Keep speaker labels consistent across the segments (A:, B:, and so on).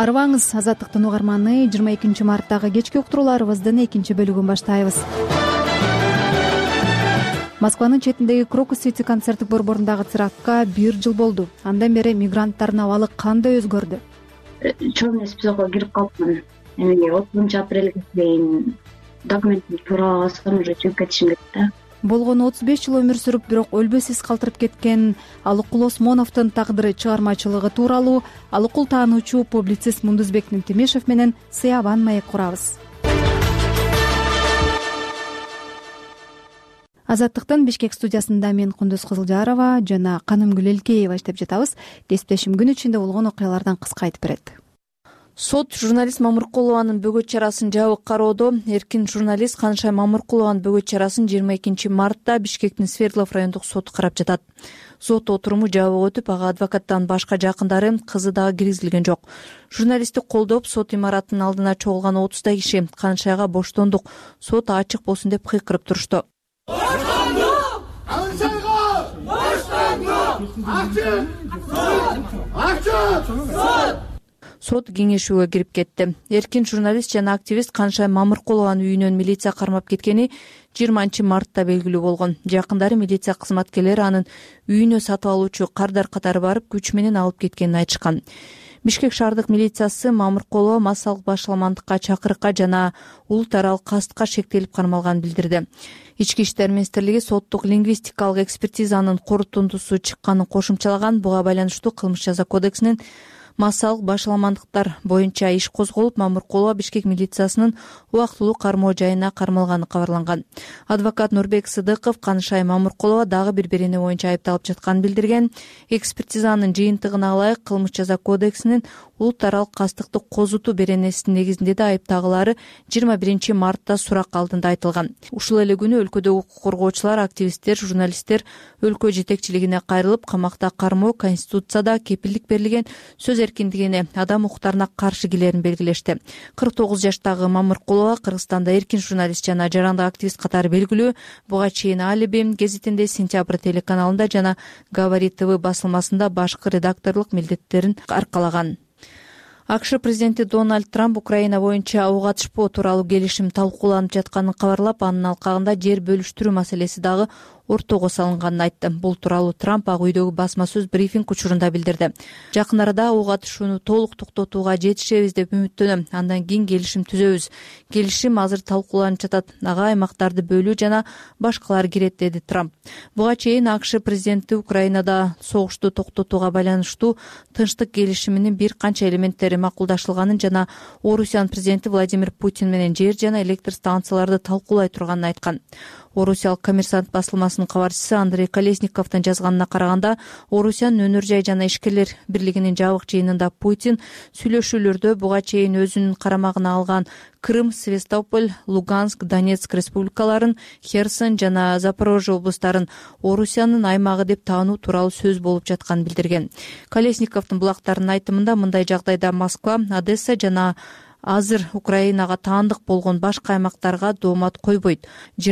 A: Арыбаңыз, Азаттыктын угарманы, 22 марттагы кечки уктурууларыбыздын экинчи бөлүгүн баштайбыз. Москванын четиндеги Крокус-Сити концерттик борборундагы терактка 1 жыл болду. Андан бери мигранттардын абалы кандай өзгөрдү?
B: Чоң списокко кирип калыпмын. 30 апрелге чейин документин туура алсам уже чыгып кетишим керек да.
A: Болгону 35 жыл өмүр сүрүп, бирок өлбөсүз калтырып кеткен Алыкул Осмоновдун тагдыры, чыгармачылыгы тууралуу Алыкул таануучу публицист Мундузбек Нимтемешев менен Сыябан маек курабыз. Азаттыктын Бишкек студиясында мен Кундуз Кызылжарова жана Канымгүл Элкеева иштеп жатабыз. Кесиптешим күн ичинде болгон окуялардан кыска айтып берет.
C: Сот журналист Мамыркулованын бөгөт чарасын жабык кароодо. Эркин журналист Канышай Мамыркулованын бөгөт чарасын 22 мартта Бишкектин Свердлов райондук соты карап жатат. Сот отуруму жабык өтүп, ага адвокаттан башка жакындары, кызы дагы киргизилген жок. Журналистти колдоп, сот имаратынын алдына чогулган 30 киши Канышайга боштондук, сот ачык болсун деп кыйкырып турушту.
D: Боштондук! Канышайга боштондук! Ачык!
C: Сот кеңешүүгө кирип кетти. Эркин журналист жана активист Канышай Мамыркулованын үйүнөн милиция кармап кеткени 20 мартта белгилүү болгон. Жакындары милиция кызматкерлери анын үйүнө сатып алуучу кардар катары барып, күч менен алып кеткенин айтышкан. Бишкек шаардык милициясы Мамыркулова массалык башаламандыкка, чакырыкка жана улут аралык кастыкка шектелип кармалганын билдирди. Ички иштер министрлиги соттук лингвистикалык экспертизанын корутундусу чыкканын кошумчалаган. Буга байланыштуу Кылмыш жаза кодексинин массалык башаламандыктар боюнча иш козголуп, Мамыркулова Бишкек милициясынын убактылуу кармоо жайына кармалганы кабарланган. Адвокат Нурбек Сыдыков Канышай Мамыркулова дагы бир берене боюнча айыпталып жатканын билдирген. Экспертизанын жыйынтыгына ылайык Кылмыш жаза кодексинин улут аралык кастыкты козутуу беренесинин негизинде да айыптагылары 21 мартта сурак алдында айтылган. Ушул эле күнү өлкөдөгү укук коргоочулар, активисттер, журналисттер өлкө жетекчилигине кайрылып, камакта кармоо Конституцияда кепилдик берилген сөз эркиндигине, адам укуктарына каршы келерин белгилешти. 49 жаштагы Мамыркулова Кыргызстанда эркин журналист жана жарандык активист катары белгилүү. Буга чейин Алиби гезитинде, Сентябрь телеканалында жана Говорит ТВ басылмасында башкы редакторлук милдеттерин аркалаган. АКШ президенти Дональд Трамп Украина боюнча ок атышпоо тууралуу келишим талкууланып жатканын кабарлап, анын алкагында жер бөлүштүрүү маселеси дагы ортого салынганын айтты. Бул тууралуу Трамп Ак үйдөгү басма сөз брифинг учурунда билдирди. Жакын арада ок атышууну толук токтотууга жетишебиз деп үмүттөнөм. Андан кийин келишим түзөбүз. Келишим азыр талкууланып жатат. Ага аймактарды бөлүү жана башкалар кирет, деди Трамп. Буга чейин АКШ президенти Украинада согушту токтотууга байланыштуу тынчтык келишиминин бир канча элементтери макулдашылганын жана Орусиянын президенти Владимир Путин менен жер жана электр станцияларды талкуулай турганын айткан. Орусиялык Коммерсант басылмасынын кабарчысы Андрей Колесниковдун жазганына караганда, Орусиянын өнөр жай жана ишкерлер бирлигинин жабык жыйынында Путин сүйлөшүүлөрдө буга чейин өзүнүн карамагына алган Крым, Севастополь, Луганск, Донецк республикаларын, Херсон жана Запорожье облустарын Орусиянын аймагы деп таануу тууралуу сөз болуп жатканын билдирген. Колесниковдун булактарынын айтымында, мындай жагдайда Москва, Одесса жана азыр Украинага таандык болгон башка аймактарга доомат койбойт.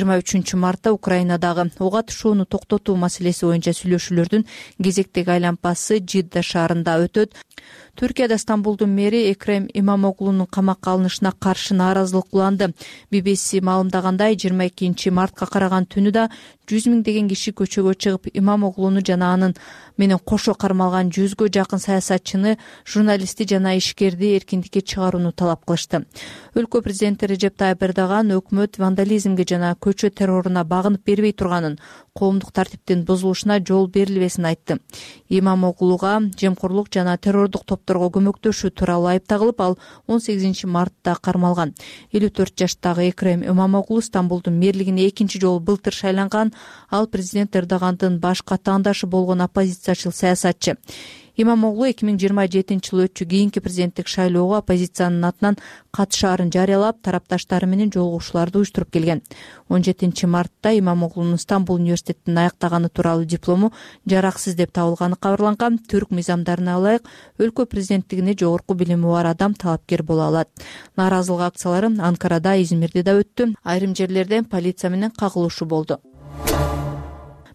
C: 23 мартта Украинадагы ок атышууну токтотуу маселеси боюнча сүйлөшүүлөрдүн кезектеги айлампасы Жидда шаарында өтөт. Түркияда Стамбулдун мэри Экрем Имамоглунун камакка алынышына каршы нааразылык уланды. BBC маалымдагандай, 22 мартка караган түнү да 100 миңдеген киши көчөгө чыгып, Имамоглуну жана анын менен кошо кармалган 100гө жакын саясатчыны, журналистти жана ишкерди эркиндикке чыгарууну талап кылышты. Өлкө президенти Режеп Тайып Эрдоган өкмөт вандализмге жана көчө терроруна багынып бербей турганын, коомдук тартиптин бузулушуна жол берилбесин айтты. Имамоглуга жемкорлук жана террордук топторго көмөктөшүү тууралуу айыпталып, ал 18 мартта кармалган. 54 жаштагы Экрем Имамоглу Стамбулдун мэрлигине экинчи жолу былтыр шайланган. Ал президент Эрдогандын баш катаандашы болгон оппозициячыл саясатчы. Имамоглу 2027-жылы өтчү кийинки президенттик шайлоого оппозициянын атынан катышаарын жарыялап, тарапташтары менен жолугушууларды уюштуруп келген. 17 мартта Имамоглунун Стамбул университетин аяктаганы тууралуу диплому жараксыз деп табылганы кабарланган. Түрк мыйзамдарына ылайык өлкө президенттигине жогорку билими бар адам талапкер боло алат. Нааразылык акциялары Анкарада, Измирде да өттү. Айрым жерлерде полиция менен кагылышуу болду.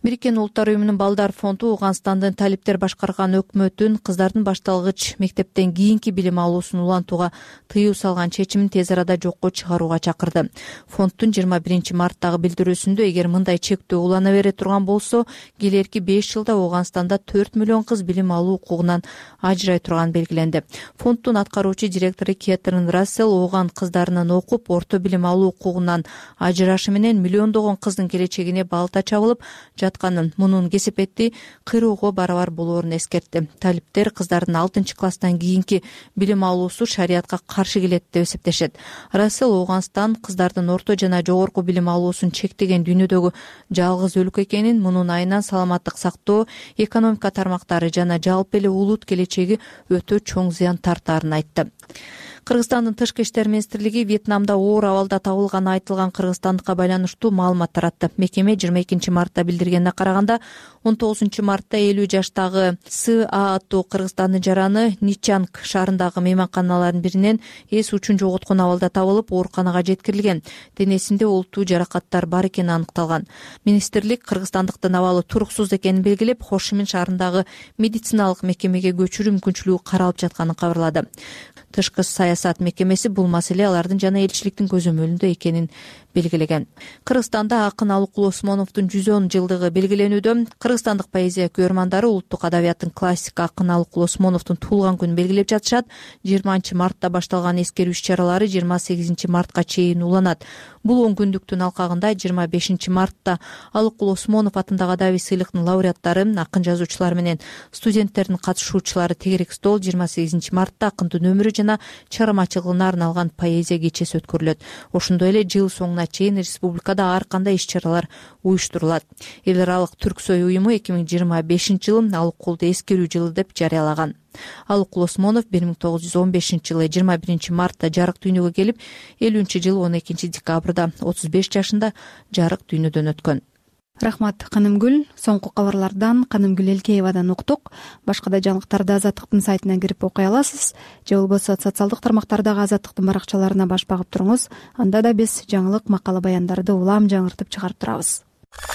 C: Бириккен Улуттар уюмунун Балдар фонду Ооганстандын талиптер башкарган өкмөтүн кыздардын башталгыч мектептен кийинки билим алуусун улантууга тыюу салган чечимин тез арада жокко чыгарууга чакырды. Фонддун 21-марттагы билдирүүсүндө эгер мындай чектөө улана бере турган болсо, келерки 5 жылда Ооганстанда 4 миллион кыз билим алуу укугунан ажырай турганы белгиленди. Фонддун аткаруучу директору Кэтрин Рассел ооган кыздарынын окуп, орто билим алуу укугунан ажырашы менен миллиондогон кыздын келечегине балта чабылып жатканын, мунун кесепети кыйроого барабар болоорун эскертти. Талиптер кыздардын 6-класстан кийинки билим алуусу шариятка каршы келет деп эсептешет. Рассел Ооганстан кыздардын орто жана жогорку билим алуусун чектеген дүйнөдөгү жалгыз өлкө экенин, мунун айынан саламаттык сактоо, экономика тармактары жана жалпы эле улут келечеги өтө чоң зыян тартаарын айтты. Кыргызстандын тышкы иштер министрлиги Вьетнамда оор абалда табылганы айтылган кыргызстандыкка байланыштуу маалымат таратты. Мекеме 22-мартта билдиргенине караганда, 19-мартта 50 жаштагы С.А. аттуу Кыргызстандын жараны Ничанг шаарындагы мейманканалардын биринен эс учун жоготкон абалда табылып, ооруканага жеткирилген. Денесинде олуттуу жаракаттар бар экени аныкталган. Министрлик кыргызстандыктын абалы туруксуз экенин белгилеп, Хошимин шаарындагы медициналык мекемеге көчүрүү мүмкүнчүлүгү каралып жатканын кабарлады. Тышкы саясат мекемеси бул маселе алардын жана элчиликтин көзөмөлүндө экенин белгилеген. Кыргызстанда акын Алыкул Осмоновдун 110 жылдыгы белгиленүүдө. Кыргызстандык поэзия көрмандары улуттук адабияттын классик акын Алыкул Осмоновдун туулган күнүн белгилеп жатышат. 20-мартта башталган эскерүү иш-чаралары 28-мартка чейин уланат. Бул 10 күндүктүн алкагында 25-мартта Алыкул Осмонов атындагы адабий сыйлыктын лауреаттары, акын жазуучулар менен студенттердин катышуучулары тегерек стол, 28-мартта акындын өмүрү жана чыгармачылыгына арналган поэзия кечеси өткөрүлөт. Ошондой эле жыл соңуна чейин республикада ар кандай иш-чаралар уюштурулат. Эл аралык Түрксой уюму 2025-жылы Алыкулду эскерүү жылы деп жарыялаган. Алыкул Осмонов 1915-жылы 21-мартта жарык дүйнөгө келип, 50-жылы 12-декабрда 35 жашында жарык дүйнөдөн өткөн.
A: Рахмат, Канымгүл. Соңку кабарлардан Канымгүл Элкеевадан уктук. Башка да жаңылыктарды Азаттыктын сайтына кирип окуй аласыз. Же болбосо социалдык тармактардагы Азаттыктын баракчаларына баш багып туруңуз. Анда да биз жаңылык, макала, баяндарды улам жаңыртып чыгарып турабыз.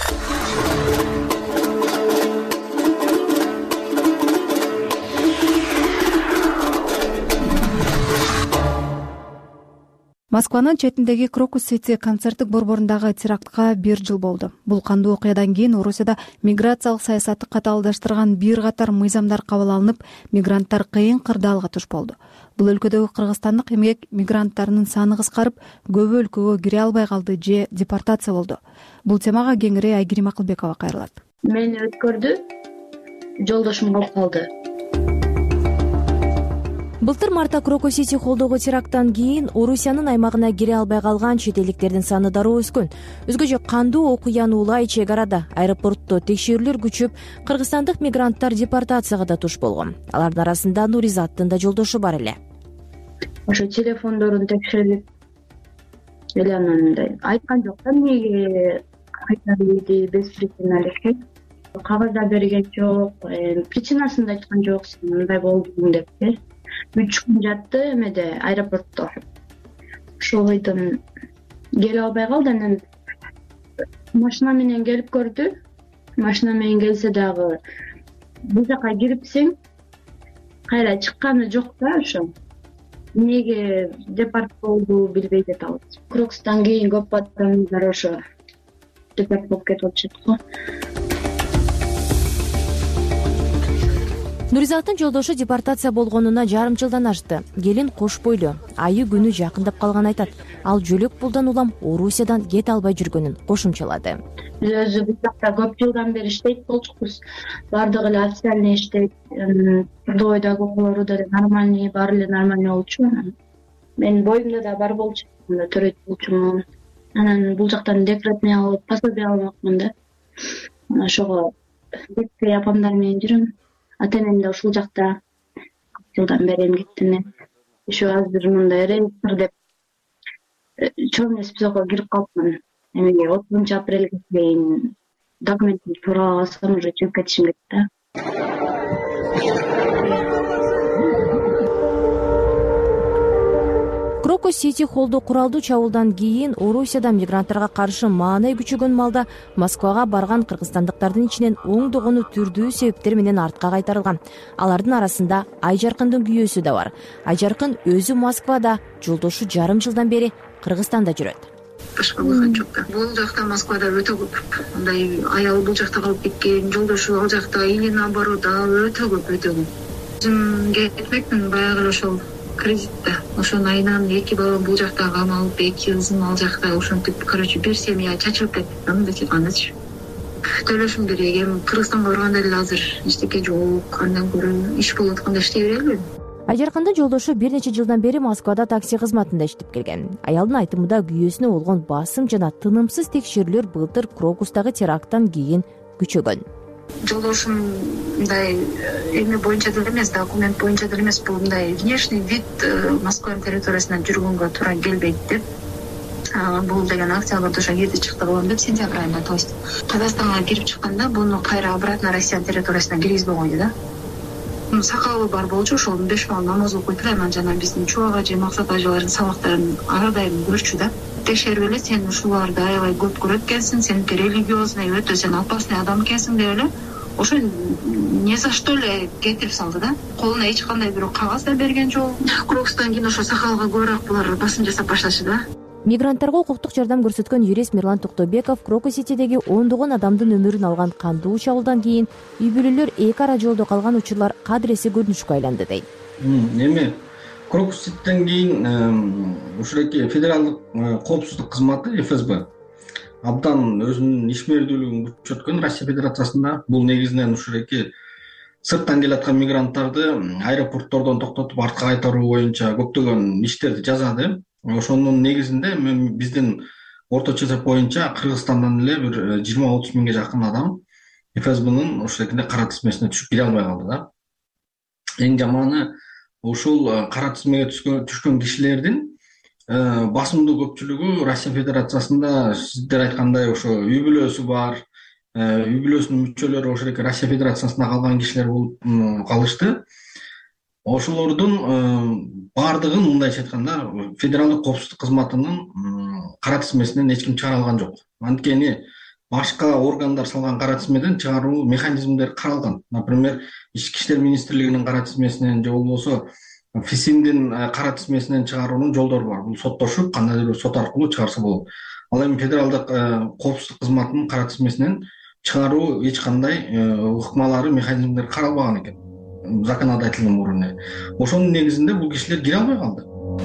A: Москванын четиндеги Крокус Сити концерттик борборундагы терактка 1 жыл болду. Бул кандуу окуядан кийин Орусияда миграциялык саясатты катаалдаштырган бир катар мыйзамдар кабыл алынып, мигранттар кыйын кырдаалга туш болду. Бул өлкөдөгү кыргызстандык эмгек мигранттарынын саны кыскарып, көбү өлкөгө кире албай калды же депортация болду. Бул темага кеңири Айгерим Акылбекова кайрылат.
B: Мени өткөрдү, жолдошум калып калды.
E: Былтыр мартта Крокус Сити холдогу теракттан кийин Орусиянын аймагына кире албай калган чет элдиктердин саны дароо өскөн. Өзгөчө кандуу окуяны улай чек арада аэропортто текшерүүлөр күчөп, кыргызстандык мигранттар депортацияга да туш болгон. Алардын арасында Нуризаттын да жолдошу бар эле.
B: Ошо телефондорун текшерип эле анан айткан жок да, эмнеге кайтарды без причина элек. Кагазда берген жок, причинасын да айткан жок, сен мындай болдуң деп. 3 күн жатты эмеде аэропортто. Ошол бойдон келе албай калды. Анан машина менен келип көрдү. Машина менен келсе дагы бул жака кирипсиң, кайра чыкканы жок да ошо. Эмнеге депорт болду билбей жатабыз. Крокустан кийин көп адамдар ошо депорт болуп кетип атышат го.
E: Нуризаттын жолдошу депортация болгонуна жарым жылдан ашты. Келин кош бойлуу, айы күнү жакындап калган айтат. Ал жөлөк пулдан улам Орусиядан кете албай жүргөнүн кошумчалады.
B: Өзү бул жакта көп жылдан бери иштейт болчукпуз. Бардыгы эле официальный иштейт. Трудовойдогу окуулору да нормальный, баары эле нормальный болчу. Менин боюмда да бар болчу, төрөйт болчумун. Анан бул жактан декретный алып, пособие алмакмын да. Ошого детский апамдар менен жүрөм. Ата-энем да ушул жакта жылдан бери эмгектенип, еще азыр мындай рейдер деп чоң эмес списокко кирип калыпмын. Эмеге 30-апрелге чейин документти туура алсам уже чыгып кетишим керек да.
E: Крокус Крокус-Сити холлдо куралдуу чабуулдан кийин Орусияда мигранттарга каршы маанай күчөгөн маалда Москвага барган кыргызстандыктардын ичинен оңдогону түрдүү себептер менен артка кайтарылган. Алардын арасында Айжаркындын күйөөсү да бар. Айжаркын өзү Москвада, жолдошу жарым жылдан бери Кыргызстанда жүрөт.
F: Башка выход жок да. Бул жакта Москвада өтө көп. Мындай аялы бул жакта калып кеткен, жолдошу ал жакта или наоборот өтө көп. Өзүм кетмекмин баягы ошол кредитте. Ошонун айынан 2 балам бул жакта камалып, 2 кызым ал жакта, ошентип, бір семья чачылып кетти. Андачы. Төлөшүм керек. Эми Кыргызстанга барганда эле азыр эчтеке жок. Андан көрө иш болуп атканда иштей берелби?
E: Айжаркындын жолдошу бир нече жылдан бери Москвада такси кызматында иштеп келген. Аялдын айтымында күйөөсүнө болгон басым жана тынымсыз текшерүүлөр былтыр Крокустагы теракттан кийин күчөгөн.
F: Жолдошум мындай эме боюнча деле эмес, документ боюнча деле эмес, бул мындай внешний вид Москва территориясынан жүргөнгө туура келбейт деп. Бул деген октябрда ошо кирип чыкты болгон деп, сентябрь айында, то есть Казакстанга кирип чыкканда буну кайра обратно Россия территориясына киргизбей койду да. Сакалы бар болчу, ошол 5 бал намаз окуйт эле, анан жана биздин Чубак ажы, Максат ажылардын сабактарын ар дайым көрчү да. Текшерип эле сен ушуларды аябай көп көрөт экенсиң, сен религиозный, өтө сен опасный адам экенсиң деп эле ошо не за что эле кетирип салды да. Колуна эч кандай бирок кагаз да берген жок. Крокустан кийин ошо сакалга көбүрөөк булар басым жасап башташы да.
E: Мигранттарга укуктук жардам көрсөткөн юрист Мирлан Токтобеков Крокус-Ситидеги ондогон адамдын өмүрүн алган кандуу чабуулдан кийин үй бүлөлөр эки ара жолдо калган учурлар кадыресе көрүнүшкө айланды дейт.
G: Эми Крокус-Ситиден кийин ушуреки федералдык коопсуздук кызматы ФСБ абдан өзүнүн ишмердүүлүгүн күчөткөн Россия Федерациясында. Бул негизинен ушуреки сырттан келаткан мигранттарды аэропорттордон токтотуп артка кайтаруу боюнча көптөгөн иштерди жасады. Ошонун негизинде биздин орточо эсеп боюнча Кыргызстандан эле бир 20-30 миңге жакын адам ФСБнын ушул кара тизмесине түшүп кире албай калды да. Эң жаманы ушул кара тизмеге түшкөн кишилердин басымдуу көпчүлүгү Россия Федерациясында сиздер айткандай ошо үй бүлөсү бар, үй бүлөсүнүн мүчөлөрү ошол Россия Федерациясында калган кишилер болуп калышты. Ошолордун баардыгын мындайча айтканда федералдык коопсуздук кызматынын кара тизмесинен эч ким чыгара алган жок. Анткени башка органдар салган кара тизмеден чыгаруу механизмдери каралган. Например, Ички иштер министрлигинин кара тизмесинен же болбосо ФСИНдин кара тизмесинен чыгаруунун жолдору бар. Бул соттошуп, кандайдыр бир сот аркылуу чыгарса болот. Ал эми федералдык коопсуздук кызматынын кара тизмесинен чыгаруу эч кандай ыкмалары, механизмдери каралбаган экен законодательный уровне. Ошонун негизинде бул кишилер кире албай калды.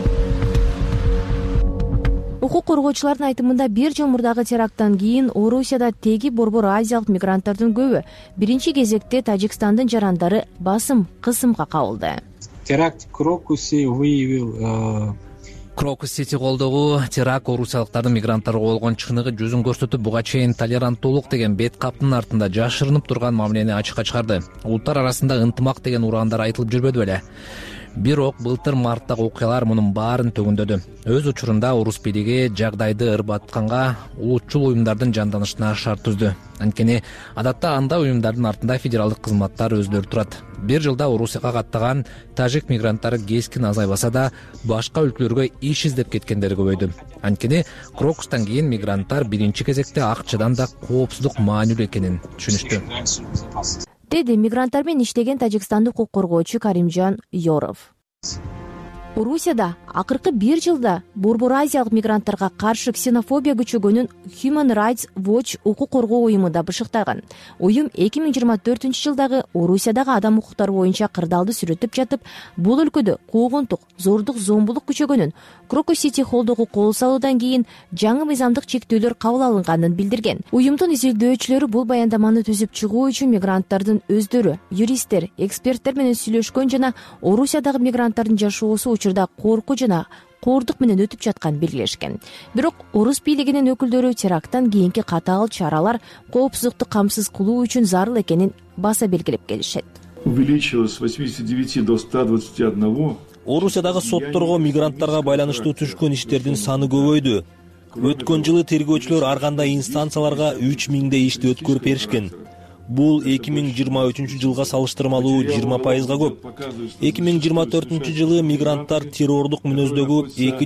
E: Укук коргоочулардын айтымында 1 жыл мурдагы теракттан кийин Орусияда теги борбор азиялык мигранттардын көбү биринчи кезекте Тажикстандын жарандары басым кысымга кабылды.
H: Теракт Крокуси выявил
I: Крокус-Сити колдогу теракт орусиялыктардын мигранттарга болгон чыныгы жүзүн көрсөтүп, буга чейин толеранттуулук деген бет каптын артында жашырынып турган мамилени ачыкка чыгарды. Улуттар арасында ынтымак деген ураандар айтылып жүрбөдү беле. Бирок былтыр марттагы окуялар мунун баарын төгүндөдү. Өз учурунда орус бийлиги жагдайды ырбатканга улутчул уюмдардын жанданышына шарт түздү. Анткени адатта анда уюмдардын артында федералдык кызматтар өзлөрү турат. 1 жылда Орусияга каттаган тажик мигранттары кескин азайбаса да, башка өлкөлөргө иш издеп кеткендери көбөйдү. Анткени Крокустан кийин мигранттар биринчи кезекте акчадан да коопсуздук маанилүү экенин түшүнүштү.
E: Деди мигранттар менен иштеген тажикстандык укук коргоочу Каримжан Yorov. Орусияда акыркы 1 жылда борбор азиялык мигранттарга каршы ксенофобия күчөгөнүн Human Rights Watch укук коргоо уюму да бышыктаган. Уюм 2024-жылдагы Орусиядагы адам укуктары боюнча кырдаалды сүрөттөп жатып, бул өлкөдө куугунтук, зордук, зомбулук күчөгөнүн, Крокус-Сити холдогу кол салуудан кийин жаңы мыйзамдык чектөөлөр кабыл алынганын билдирген. Уюмдун изилдөөчүлөрү бул баяндаманы түзүп чыгуу үчүн мигранттардын өздөрү, юристтер, эксперттер менен сүйлөшкөн жана Орусиядагы мигранттардын жашоосу учурда коркуу жана коордук менен өтүп жатканын белгилешкен. Бирок орус бийлигинин өкүлдөрү теракттан кийинки катаал чаралар коопсуздукту камсыз кылуу үчүн зарыл экенин баса белгилеп келишет.
J: Увеличилось с 89 до 121.
K: Орусиядагы сотторго мигранттарга байланыштуу түшкөн иштердин саны көбөйдү. Өткөн жылы тергөөчүлөр ар кандай инстанцияларга 3000 ишти өткөрүп беришкен. Бул 2023-жылга салыштырмалуу 20%га көп. 2024-жылы мигранттар террордук мүнөздөгү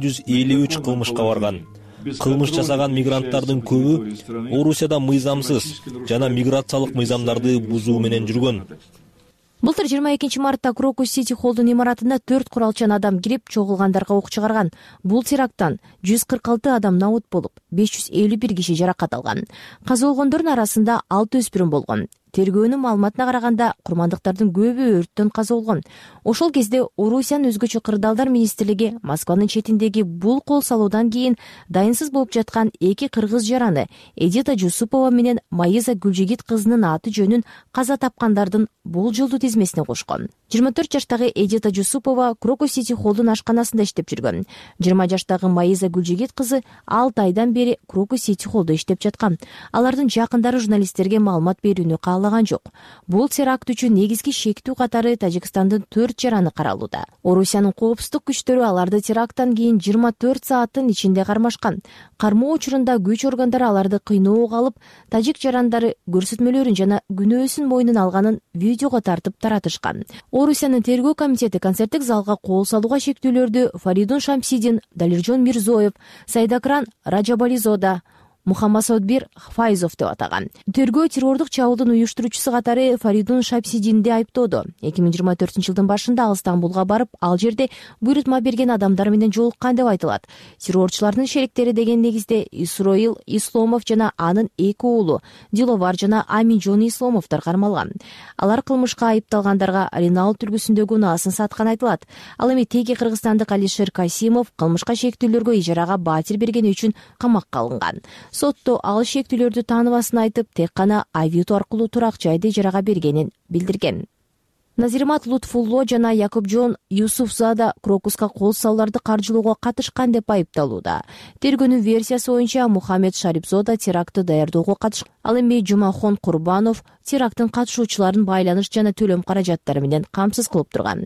K: 253 кылмышка барган. Кылмыш жасаган мигранттардын көбү Орусияда мыйзамсыз жана миграциялык мыйзамдарды бузуу менен жүргөн.
E: Былтыр 22 мартта Крокус Сити Холлдун имаратына 4 куралчан адам кирип, чогулгандарга ок чыгарган. Бул теракттан 146 адам набут болуп, 551 киши жаракат алган. Каза болгондордун арасында 6 өспүрүм болгон. Тергөөнүн маалыматына караганда, курмандыктардын көбү өрттөн каза болгон. Ошол кезде Орусиянын өзгөчө кырдаалдар министрлиги Москванын четиндеги бул кол салуудан кийин дайынсыз болуп жаткан 2 кыргыз жараны Эдита Жусупова менен Маиза Гүлжигит кызынын аты жөнүн каза тапкандардын болжолдуу тизмесине кошкон. 24 жаштагы Эдита Жусупова Крокус Сити Холлдун ашканасында иштеп жүргөн. 20 жаштагы Маиза Гүлжигит кызы 6 айдан бери Крокус Сити Холлдо иштеп жаткан. Алардын жакындары журналисттерге маалымат берүүнү каалаган жок. Бул теракт үчүн негизги шектүү катары Тажикстандын 4 жараны каралууда. Орусиянын коопсуздук күчтөрү аларды теракттан кийин 24 сааттын ичинде кармашкан. Кармоо учурунда күч органдары аларды кыйноого алып, тажик жарандары көрсөтмөлөрүн жана күнөөсүн мойнуна алганын видеого тартып таратышкан. Орусиянын тергөө комитети концерттик залга кол салууга шектүүлөрдү Фаридун Шамсидин, Далиржон Мирзоев, Сайдакран Раджабализода, Мухаммасодбир Файзов деп атаган. Тергөө террордук чабуулдун уюштуруучусу катары Фаридун Шамсидинди айыптоодо. 2024-жылдын башында ал Стамбулга барып, ал жерде буйрутма берген адамдар менен жолуккан деп айтылат. Террорчулардын шериктери деген негизде Исроил Исломов жана анын 2 уулу Диловар жана Аминжон Исломовдор кармалган. Алар кылмышка айыпталгандарга Ренал түргүсүндөгү унаасын саткан айтылат. Ал эми теги кыргызстандык Алишер Касимов кылмышка шектүүлөргө ижарага баатир бергени үчүн камакка алынган. Сотто ал шектүүлөрдү тааныбасын айтып, тек гана авито аркылуу турак жайды ижарага бергенин билдирген. Назирмат Лутфулло жана Якупжон Юсуфзада Крокуска кол салууларды каржылоого катышкан деп айыпталууда. Тергөөнүн версиясы боюнча Мухаммед Шарипзода терактты даярдоого катышкан. Ал эми Жумахон Курбанов теракттын катышуучуларын байланыш жана төлөм каражаттары менен камсыз кылып турган.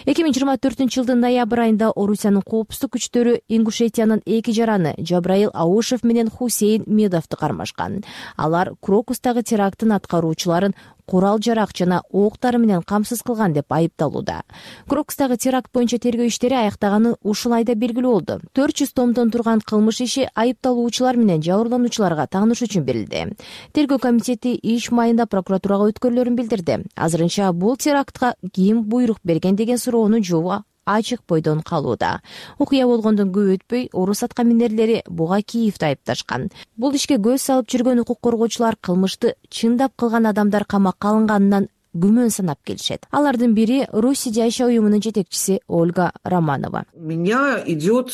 E: 2024-жылдын ноябрь айында Орусиянын коопсуздук күчтөрү Ингушетиянын 2 жараны Жабраил Аушев менен Хусейн Медовду кармашкан. Алар Крокустагы теракттын аткаруучуларын курал жарак жана октары менен камсыз кылган деп айыпталууда. Крокустагы теракт боюнча тергөө иштери аяктаганы ушул айда белгилүү болду. 400 томдон турган кылмыш иши айыпталуучулар менен жабырлануучуларга тааныш үчүн берилди. Тергөө комитети иш майында прокуратурага өткөрүлөрүн билдирди. Азырынча бул терактка ким буйрук берген деген суроонун жообу ачык бойдон калууда. Окуя болгондон көп өтпөй орус аткаминерлери буга Киевди айыпташкан. Бул ишке көз салып жүргөн укук коргоочулар кылмышты чындап кылган адамдар камакка алынганынан күмөн санап келишет. Алардын бири Руси жайша уюмунун жетекчиси Ольга Романова.
L: У меня идет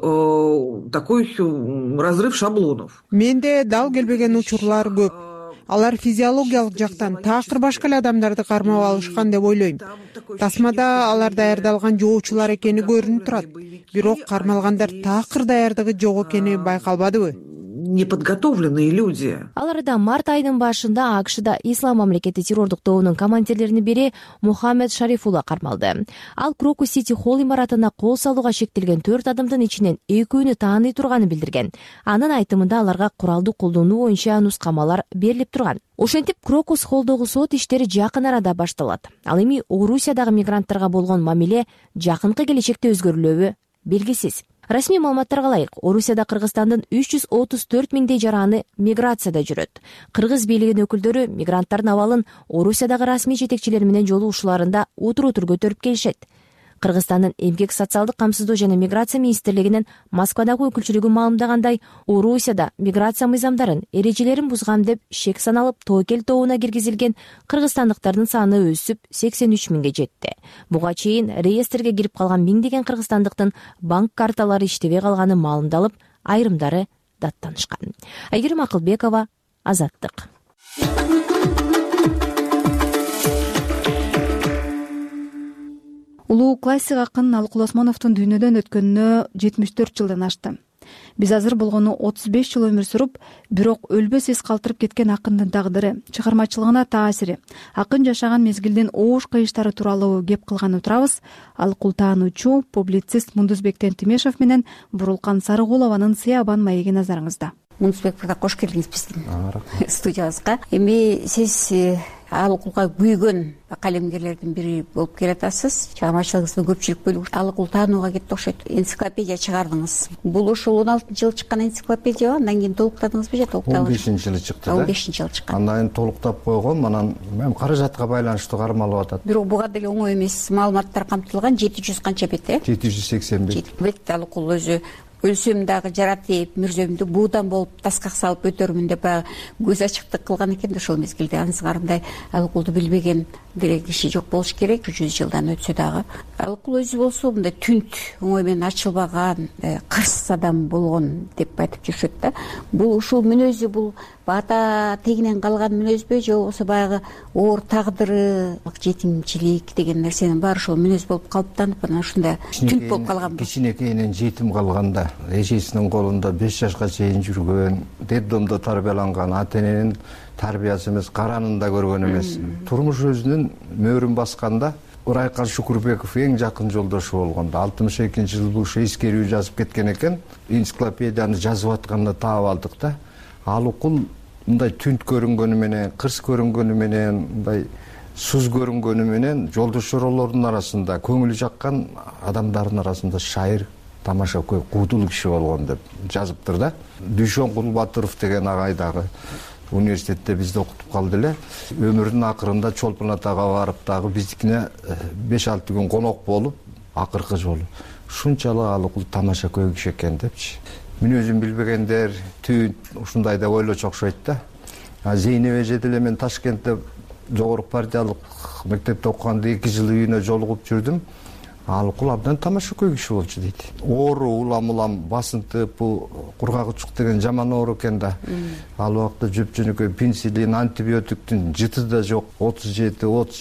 L: такой разрыв шаблонов.
M: Менде дал келбеген учурлар көп. Алар физиологиялык жактан такыр башка эле адамдарды кармап алышкан деп ойлойм. Тасмада алар даярдалган жоочулар экени көрүнүп турат. Бирок кармалгандар такыр даярдыгы жок экени байкалбадыбы?
L: Неподготовленные люди.
E: Аларда март айынын башында АКШда Ислам мамлекети террордук тобунун командирлеринин бири Мухаммед Шарифулла кармалды. Ал Крокус Сити Холл имаратына кол салууга шектелген 4 адамдын ичинен 2-өөнү тааный турганын билдирген. Анын айтымында аларга куралды колдонуу боюнча нускамалар берилип турган. Ошентип Крокус Холлдогу сот иштери жакын арада башталат. Ал эми Орусиядагы мигранттарга болгон мамиле жакынкы келечекте өзгөрүлөбү белгисиз. Расмий маалыматтарга ылайык, Орусияда Кыргызстандын 334 миңдей жараны миграцияда жүрөт. Кыргыз бийлигинин өкүлдөрү мигранттардын абалын Орусиядагы расмий жетекчилер менен жолугушууларында утур-утур көтөрүп келишет. Кыргызстандын эмгек социалдык камсыздоо жана миграция министрлигинин Москвадагы өкүлчүлүгү маалымдагандай, Орусияда миграция мыйзамдарын, эрежелерин бузган деп шек саналып Тоокел тобуна киргизилген кыргызстандыктардын саны өсүп 83 миңге жетти. Буга чейин реестрге кирип калган миңдеген кыргызстандыктын банк карталары иштебей калганы маалымдалып, айрымдары даттанышкан. Айгерим Акылбекова, Азаттык.
A: Улуу классик акын Алыкул Осмоновдун дүйнөдөн өткөнүнө 74 жылдан ашты. Биз азыр болгону 35 жыл өмүр сүрүп, бирок өлбөс эс калтырып кеткен акындын тагдыры, чыгармачылыгына таасири, акын жашаган мезгилдин оош кыйыштары тууралуу кеп кылган отурабыз. Алыкул таануучу, публицист Мундузбек Тентимешев менен Бурулкан Сарыгулованын Сыябан маеги назарыңызда.
N: Мундузбек мырза, кош келдиңиз биздин студиябызга. Эми сиз алыкулга күйгөн калемгерлердин бири болуп келатасыз. Чыгармачылыгыңыздын көпчүлүк бөлүгү алыкул таанууга кетти окшойт. Энциклопедия чыгардыңыз. Бул ушул 16-жылы чыккан энциклопедиябы? Андан кийин толуктадыңызбы же толуктабы?
O: 15-жылы чыкты да.
N: 15-жылы чыккан.
O: Андан кийин толуктап койгон, анан мен каражатка байланыштуу кармалып атат.
N: Бирок буга деле оңой эмес маалыматтар камтылган. 700 канча бет,
O: 780
N: бет алыкул өзү. Өлсөм дагы жаратып, мүрзөмдү буудан болуп таскак салып өтөрмүн деп көз ачыктык кылган экен да ошол мезгилде. Аңсыңарындай алыкулду билбеген деле киши жок болуш керек. 100 жылдан өтсө дагы. Алыкул өзү болсо мындай түнт, оңой менен ачылбаган, кырс адам болгон деп айтып жүрүшөт да. Бул ушул мүнөзү, бул ата тегинен калган мүнөзбү же болбосо баягы оор тагдыры, жетимчилик деген нерсенин баары ошол мүнөз болуп калыптанып, анан ушундай түнт болуп калганбы?
O: Кичинекейинен жетим калганда, эжесинин колунда 5 жашка чейин жүргөн, детдомдо тарбияланган, ата эненин тарбиясы эмес, каранында көргөн эмес. Турмуш өзүнүн мөөрүн басканда Урайкан Шукурбеков эң жакын жолдошу болгондо 62-жылы ушу эскерүү жазып кеткен экен. Энциклопедияны жазып атканда таап алдык да. Алыкул мындай түнт көрүнгөнү менен, кырс көрүнгөнү менен, мындай суз көрүнгөнү менен жолдошторолордун арасында, көңүлү жаккан адамдардын арасында шайыр, тамаша куудул киши болгон деп жазыптыр да. Дүйшөн Кулбатыров деген агай дагы университетте бизди окутуп калды эле. Өмүрүнүн акырында Чолпон Атага барып дагы биздикине 5-6 күн конок болуп, акыркы жолу ушунчалык алыкул тамаша киши экен депчи. Мүнөзүн билбегендер түнт ушундай деп ойлочу окшойт да. Зейнеп эже деле мен Ташкентте жогорку партиялык мектепте окуганда 2 жыл үйүнө жолугуп жүрдүм. Алыкул абдан тамаша киши болчу дейт. Оору, улам басынтып, бул кургак учук деген жаман оору экен да. Ал убакта жөп-жөнөкөй пенсилин, антибиотиктин жыты да жок. 37,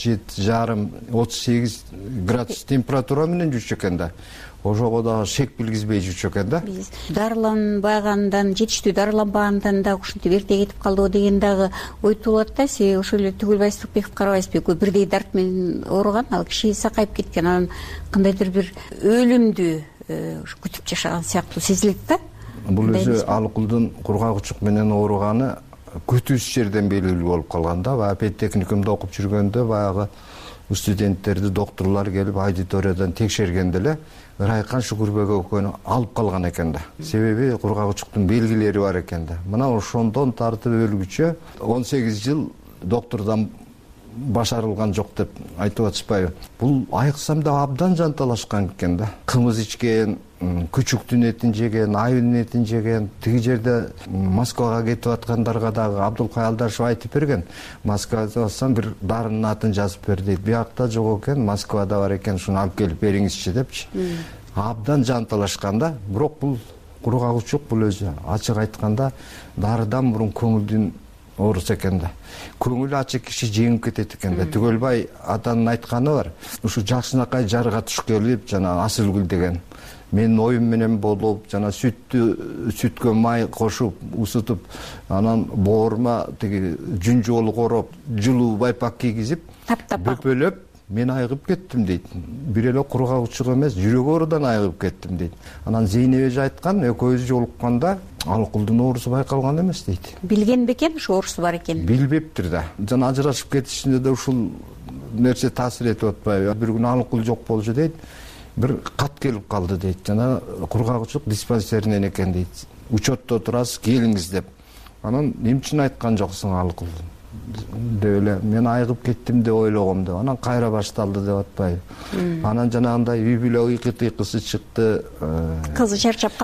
O: 37,5, 38 градус температура менен жүрчү экен да. Ошого дагы шек билгизбей жүрчү экен да.
N: Дарыланбагандан, жетиштүү дарыланбагандан да ушинтип эрте кетип калдыбы деген дагы ой туулат да. Сиз ошол эле Түгүлбай Сырыкбеков карабайсызбы? Экөө бирдей дарт менен ооруган, ал киши сакайып кеткен. Анан кандайдыр бир өлүмдү күтүп жашаган сыяктуу сезилет да.
O: Бул өзү алыкулдун кургак учук менен ооруганы күтүүсүз жерден белгилүү болуп калган да. Баягы педтехникумда окуп жүргөндө баягы студенттерди докторлор келип аудиториядан текшергенде эле Райкан Шукурбеков экөөнү алып калган экен да. Себеби кургак учуктун белгилери бар экен да. Мына ошондон тартып өлгүчө 18 жыл доктордон башарылган жок деп айтып атышпайбы? Бул айыксам да абдан жанталашкан экен да. Кымыз ичкен, күчүктүн этин жеген, айылдын этин жеген. Тиги жерде Москвага кетип аткандарга дагы Абдулкай Алдашев айтып берген. Москвада барсам бир дарынын атын жазып бер дейт. Биякта жок экен, Москвада бар экен, шуну алып келип бериңизчи депчи. Абдан жанталашкан да. Бирок бул кургак учук, бул өзү ачык айтканда дарыдан мурун көңүлдүн оорусу экен да. Көңүлү ачык киши жеңип кетет экен да. Түгөлбай атанын айтканы бар. Ушу жакшынакай жарга туш келип, жана Асылгүл деген менин оюм менен болуп, жана сүткө май кошуп, усутуп, анан боорума тиги жүн жолу короп, жылуу байпак кийгизип, бөпөлөп, мен айыгып кеттим дейт. Бир эле кургак учук эмес, жүрөк оорудан айыгып кеттим дейт. Анан Зейнеп эже айткан, экөөбүз жолукканда алыкулдун оорусу байкалган эмес дейт.
N: Билген бекен ушу оорусу бар экен?
O: Билбептир да. Жана ажырашып кетишинде да ушул нерсе таасир этип атпайбы? Бир күнү алыкул жок болчу дейт. Бир кат келип калды дейт. Жана кургак учук диспансеринен экен дейт. Учетто турасыз, келиңиз деп. Анан эмчини айткан жоксуң алыкул деп эле мен айыгып кеттим деп ойлогом деп. Анан кайра башталды деп атпайбы? Анан жанагындай үй бүлө ыйкы-тыйкысы чыкты.
N: Кызы чарчап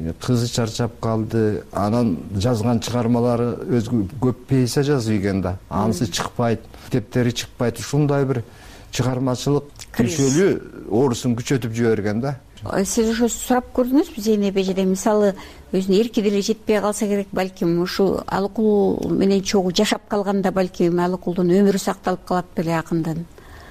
N: калды. Анан жазган чыгармалары өзгө көп пьеса жазып ийген да. Анысы чыкпайт, китептери чыкпайт. Ушундай бир чыгармачылык күчөлүү оорусун күчөтүп жиберген да. Сиз ошо сурап көрдүңүзбү Зейнеп эжеден? Мисалы, өзүнүн эрки деле жетпей калса керек, балким ушу алыкул менен чогуу жашап калганда балким алыкулдун өмүрү сакталып калат беле акындан.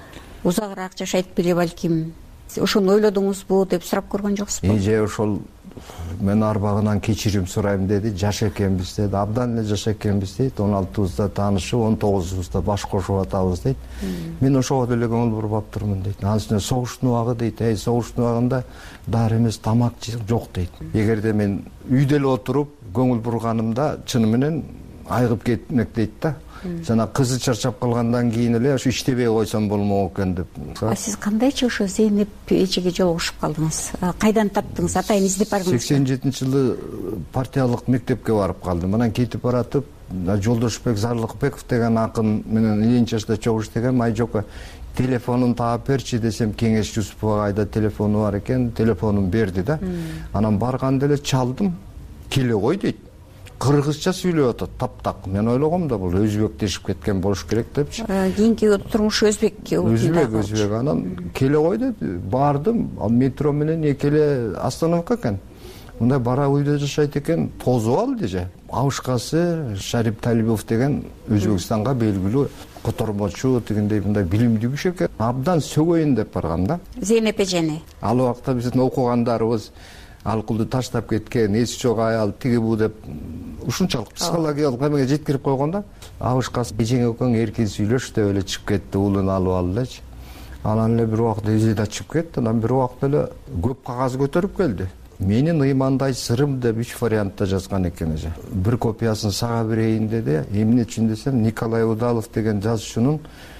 N: Узагыраак жашайт беле балким. Ошону ойлодуңузбу деп сурап көргөн жоксузбу?
O: Эже ошол мен арбагынан кечирим сурайм деди. Жаш экенбиз деди. Абдан эле жаш экенбиз дейт. 16-бызда таанышып, 19-бызда баш кошуп атабыз дейт. Мен ошого деле көңүл буруп турмун дейт. Анын үстүнө согуштун убагы дейт. Согуштун убагында дары эмес, тамак жок дейт. Эгерде мен үйдө эле отуруп көңүл бурганымда чыны менен айыгып кетмек дейт да. Жана кызы чарчап калгандан кийин эле ушу иштебей койсом болмок экен деп.
N: Сиз кандайчы ошо Зейнеп эжеге жолугушуп калдыңыз? Кайдан таптыңыз? Атайын издеп бардыңыз? 87-жылы
O: партиялык мектепке барып калдым. Анан кетип баратып, Жолдошбек Зарлыкбеков деген акын менен Ленчашта чогуу иштеген. Майжока телефонун таап берчи десем, Кеңеш Жусуповго айда телефону бар экен, телефонун берди да. Анан барганда эле чалдым. Келе кой дейт. Кыргызча сүйлөп атат, таптак. Мен ойлогом да бул өзбек дешип кеткен болуш керек депчи.
N: Кийинки турмушу өзбек.
O: Өзбек. Анан келе кой деди. Бардым. Ал метро менен экеле остановка экен. Мындай бара үйдө жашайт экен, тозуп алды же. Абышкасы Шарип Талибов деген Өзбекстанга белгилүү котормочу дегендей мындай билимдүү киши экен. Абдан сөгөйүн деп баргам да.
N: Зейнеп эжени.
O: Ал убакта биздин окугандарыбыз Алкулду таштап кеткен, эси жок аял тиги бу деп ушунчалык психологиялык эмеге жеткирип койгон да. Абышкасы эжең экөөң эркин сүйлөш деп эле чыгып кетти, уулун алып алды элечи. Анан эле бир убакта эже да чыгып кетти. Анан бир убакта эле көп кагаз көтөрүп келди. Менин ыймандай сырым деп 3 вариантта жазган экен эже. Бир копиясын сага берейин деди. Эмне үчүн десем, Николай Удалов деген жазуучунун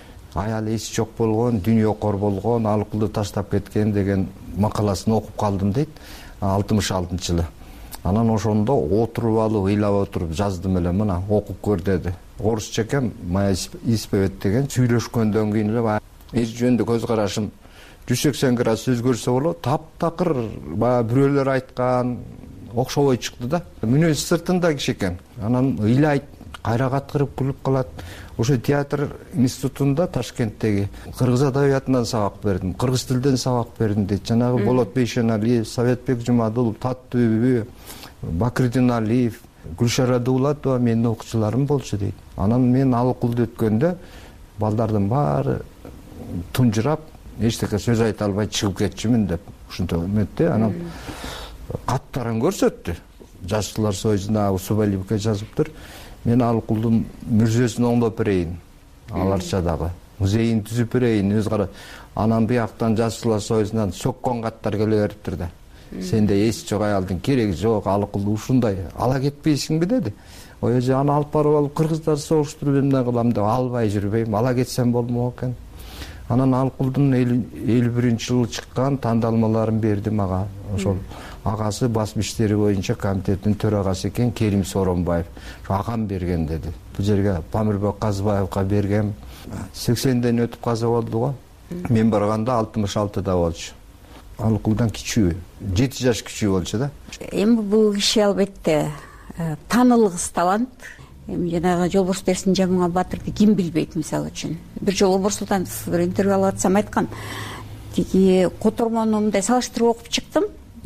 O: аял эси жок болгон, дүйнөкор болгон, Алкулду таштап кеткен деген макаласын окуп калдым дейт. 66-жылы. Анан ошондо отуруп алып, ыйлап отуруп жаздым эле, мына окуп көр деди. Орусча экен, моя исповедь деген сүйлөшкөндөн кийин эле эч жөнүндө көз карашым 180 градус өзгөрсө болот. Таптакыр баягы бирөөлөр айткан окшобой чыкты да. Мүнөз сыртында киши экен. Анан ыйлайт, кайра каткырып күлүп калат. Ошо театр институтунда Ташкенттеги кыргыз адабиятынан сабак бердим, кыргыз тилден сабак бердим дейт. Жанагы Болот Бейшеналиев, Советбек Жумадулов, Таттүбү, Бакырдин Алиев, Гүлшара Дуулатова менин окуучуларым болчу дейт. Анан мен Алкулду өткөндө балдардын баары тунжурап, эчтеке сөз айта албай чыгып кетчүмүн деп ушинтип эметти. Анан каттарын көрсөттү. Жашчылар союзуна Усубалиевке жазыптыр. Мен Алкулдун мүрзөсүн оңдоп берейин. Аларча дагы музейин түзүп берейин. Өз кара. Анан бияктан Жашчылар союзунан соккон каттар келе бериптир да. Сенде эси жок аялдын кереги жок, Алкулду ушундай ала кетпейсиңби деди. Ой эже аны алып барып алып кыргыздар согуштуруп эмне кылам деп албай жүрбөйм. Ала кетсем болмок экен. Анан Алкулдун 51-жылы чыккан тандалмаларын берди мага. Ошол агасы басма иштери боюнча комитеттин төрагасы экен Керим Соронбаев. Агам берген деди. Бул жерге Памирбек Казбаевга бергем. 80ден өтүп каза болду го. Мен барганда 66да болчу. Алкулдан кичүү, 7 жаш кичүү болчу да.
N: Эми бул киши албетте таанылгыс талант. Эми жанагы Жолборс Терсин Жамыңа Батырды ким билбейт мисалы үчүн. Бир жолу Орбор Султанов бир интервью алып атсам айткан. Тиги котормону мындай салыштырып окуп чыктым.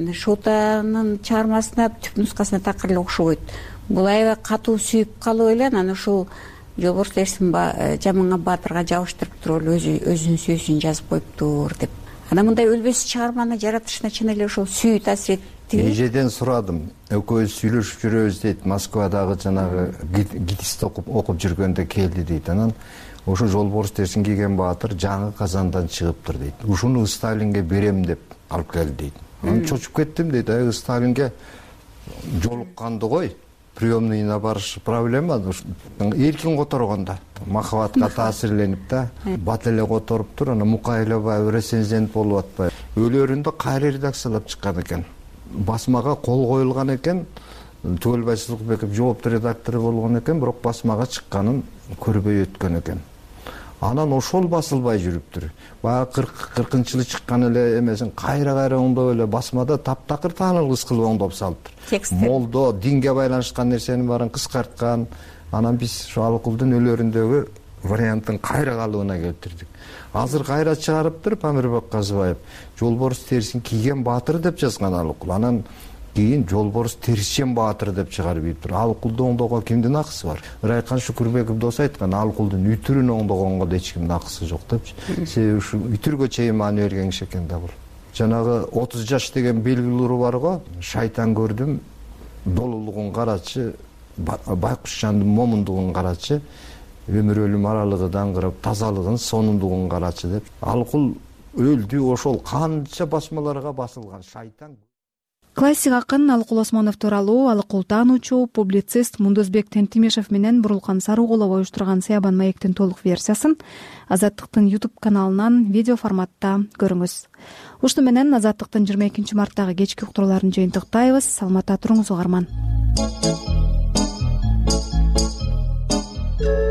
N: Шотанын чыгармасына түп нускасына такыр эле окшобойт. Бул аябай катуу сүйүп калып эле анан ушул Жолборс Терсин Жамыңа Батырга жабыштырып туруп эле өзүнүн сүйүүсүн жазып коюптур деп. Анан мындай өлбөс чыгарманы жаратышына чын эле ошол сүйүү таасир этти.
O: Эжеден сурадым. Экөөбүз сүйлөшүп жүрөбүз дейт. Москвадагы жанагы гидисти окуп жүргөндө келди дейт. Анан ошо Жолборс Терсин кийген Баатыр жаңы Казандан чыгыптыр дейт. Ушуну Сталинге берем деп алып келди дейт. Анан чочуп кеттим дейт. Сталинге жолукканды кой. Приемныйына барыш проблема. Эркин которгондо махабатка таасирленип да, бат эле которуптур. Анан Мукайлова рецензент болуп атпайбы. Өлөрүндө кайра редакциялап чыккан экен. Басмага кол коюлган экен. Түгөлбай Сулукбеков жооптуу редактору болгон экен, бирок басмага чыкканын көрбөй өткөн экен. Анан ошол басылбай жүрүптүр. Баягы 40-жылы чыккан эле эмесин кайра оңдоп эле басмада таптакыр таанылгыс кылып оңдоп салыптыр. Молдо динге байланышкан нерсенин баарын кыскарткан. Анан биз ошо Алкулдун өлөрүндөгү варианттын кайра калыбына келтирдик. Азыр кайра чыгарыптыр Памирбек Казбаев. Жолборс Терсин кийген Баатыр деп жазган Алкул. Анан кийин Жолборс Терсин Баатыр деп чыгарып ийиптир. Алкулду оңдоого кимдин акысы бар? Райкан Шүкүрбеков дос айткан, Алкулдун үтүрүн оңдогонго да эч кимдин акысы жок депчи. Себеби ушу үтүргө чейин маани берген киши экен да бул. жанагы 30 жаш деген белгилүү уру бар го. Шайтан көрдүм, долулугун карачы, байкуш жандын момундугун карачы, өмүр өлүм аралыгы даңгырап, тазалыгын, сонундугун карачы деп. Алкул өлдү, ошол канча басмаларга басылган шайтан.
A: Классик акын Алыкул Осмонов тууралуу алыкул таануучу, публицист Мундузбек Тентимешев менен Бурулкан Саруугулова уюштурган Сыябан маектин толук версиясын Азаттыктын YouTube каналынан видео форматта көрүңүз. Ушуну менен Азаттыктын 22 марттагы кечки уктурууларын жыйынтыктайбыз. Саламатта туруңуз угарман.